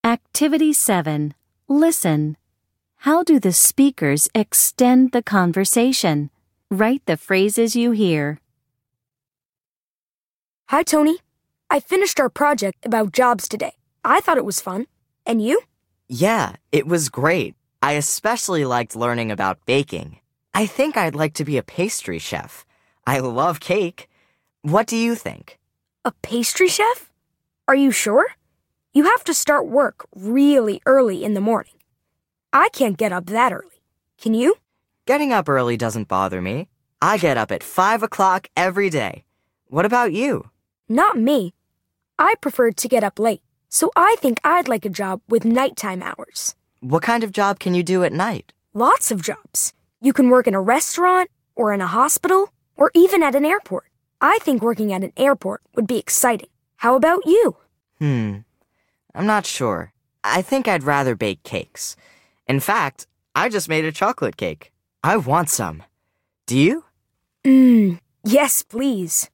Activity 7. Listen. How do the speakers extend the conversation? Write the phrases you hear. Hi, Tony. I finished our project about jobs today. I thought it was fun. And you? Yeah, it was great. I especially liked learning about baking. I think I'd like to be a pastry chef. I love cake. What do you think? A pastry chef? Are you sure? You have to start work really early in the morning. I can't get up that early. Can you? Getting up early doesn't bother me. I get up at 5 o'clock every day. What about you? Not me. I prefer to get up late, so I think I'd like a job with nighttime hours. What kind of job can you do at night? Lots of jobs. You can work in a restaurant, or in a hospital, or even at an airport. I think working at an airport would be exciting. How about you? I'm not sure. I think I'd rather bake cakes. In fact, I just made a chocolate cake. I want some. Do you? Yes, please.